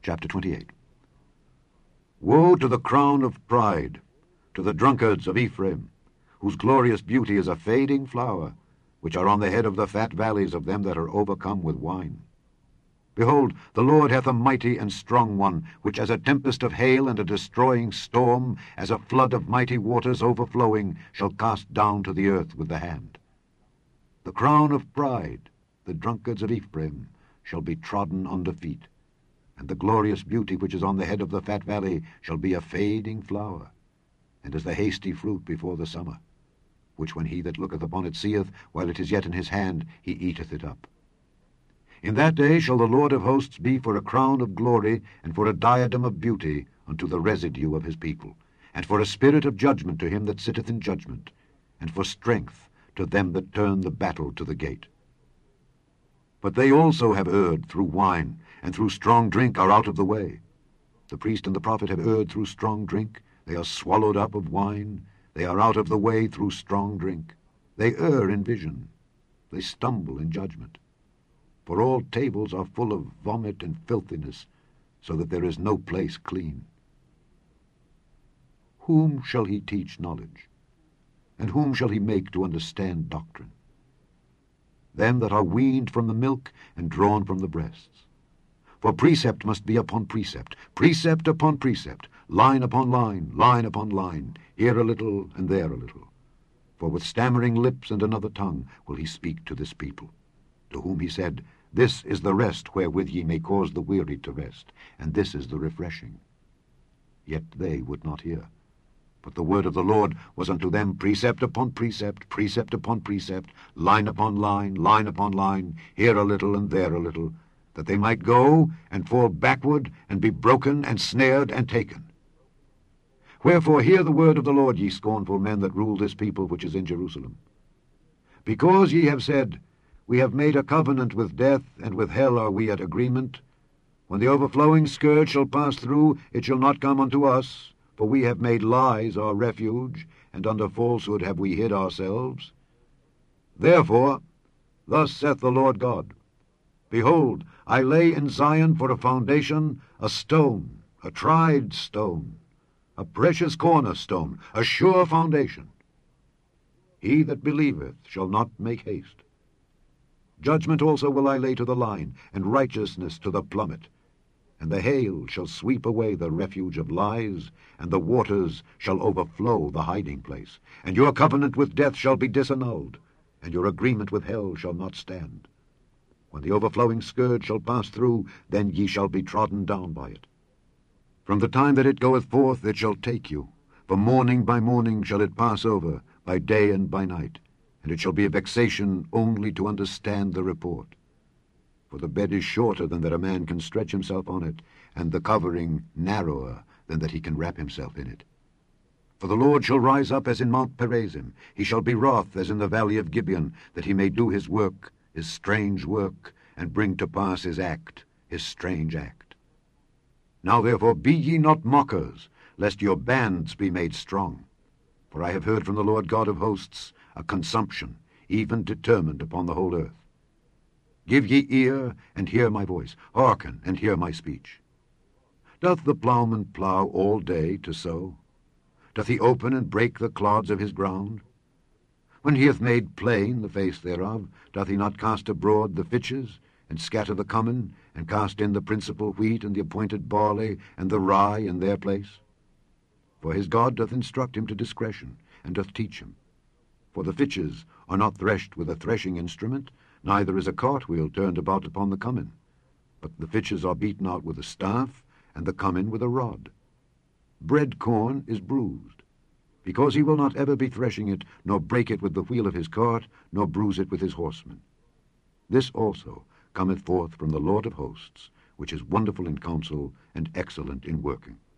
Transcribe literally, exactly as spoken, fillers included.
Chapter twenty-eight. Woe to the crown of pride, to the drunkards of Ephraim, whose glorious beauty is a fading flower, which are on the head of the fat valleys of them that are overcome with wine. Behold, the Lord hath a mighty and strong one, which as a tempest of hail and a destroying storm, as a flood of mighty waters overflowing, shall cast down to the earth with the hand. The crown of pride, the drunkards of Ephraim, shall be trodden under feet, and the glorious beauty which is on the head of the fat valley shall be a fading flower, and as the hasty fruit before the summer, which when he that looketh upon it seeth, while it is yet in his hand, he eateth it up. In that day shall the Lord of hosts be for a crown of glory, and for a diadem of beauty unto the residue of his people, and for a spirit of judgment to him that sitteth in judgment, and for strength to them that turn the battle to the gate. But they also have erred through wine, and through strong drink are out of the way. The priest and the prophet have erred through strong drink, they are swallowed up of wine, they are out of the way through strong drink. They err in vision, they stumble in judgment. For all tables are full of vomit and filthiness, so that there is no place clean. Whom shall he teach knowledge? And whom shall he make to understand doctrine? Them that are weaned from the milk and drawn from the breasts. For precept must be upon precept, precept upon precept, line upon line, line upon line, here a little and there a little. For with stammering lips and another tongue will he speak to this people, to whom he said, This is the rest wherewith ye may cause the weary to rest, and this is the refreshing. Yet they would not hear. But the word of the Lord was unto them precept upon precept, precept upon precept, line upon line, line upon line, here a little and there a little, that they might go and fall backward, and be broken and snared and taken. Wherefore hear the word of the Lord, ye scornful men that rule this people which is in Jerusalem. Because ye have said, We have made a covenant with death, and with hell are we at agreement, when the overflowing scourge shall pass through, it shall not come unto us, for we have made lies our refuge, and under falsehood have we hid ourselves. Therefore, thus saith the Lord God, Behold, I lay in Zion for a foundation a stone, a tried stone, a precious cornerstone, a sure foundation. He that believeth shall not make haste. Judgment also will I lay to the line, and righteousness to the plummet. And the hail shall sweep away the refuge of lies, and the waters shall overflow the hiding place. And your covenant with death shall be disannulled, and your agreement with hell shall not stand. When the overflowing scourge shall pass through, then ye shall be trodden down by it. From the time that it goeth forth it shall take you, for morning by morning shall it pass over, by day and by night, and it shall be a vexation only to understand the report. For the bed is shorter than that a man can stretch himself on it, and the covering narrower than that he can wrap himself in it. For the Lord shall rise up as in Mount Perazim, he shall be wroth as in the valley of Gibeon, that he may do his work, his strange work, and bring to pass his act, his strange act. Now therefore be ye not mockers, lest your bands be made strong. For I have heard from the Lord God of hosts a consumption, even determined upon the whole earth. Give ye ear, and hear my voice. Hearken, and hear my speech. Doth the plowman plow all day to sow? Doth he open and break the clods of his ground? When he hath made plain the face thereof, doth he not cast abroad the fitches, and scatter the cummin, and cast in the principal wheat, and the appointed barley, and the rye in their place? For his God doth instruct him to discretion, and doth teach him. For the fitches are not threshed with a threshing instrument, neither is a cartwheel turned about upon the cummin. But the fitches are beaten out with a staff, and the cummin with a rod. Bread corn is bruised, because he will not ever be threshing it, nor break it with the wheel of his cart, nor bruise it with his horsemen. This also cometh forth from the Lord of hosts, which is wonderful in counsel, and excellent in working.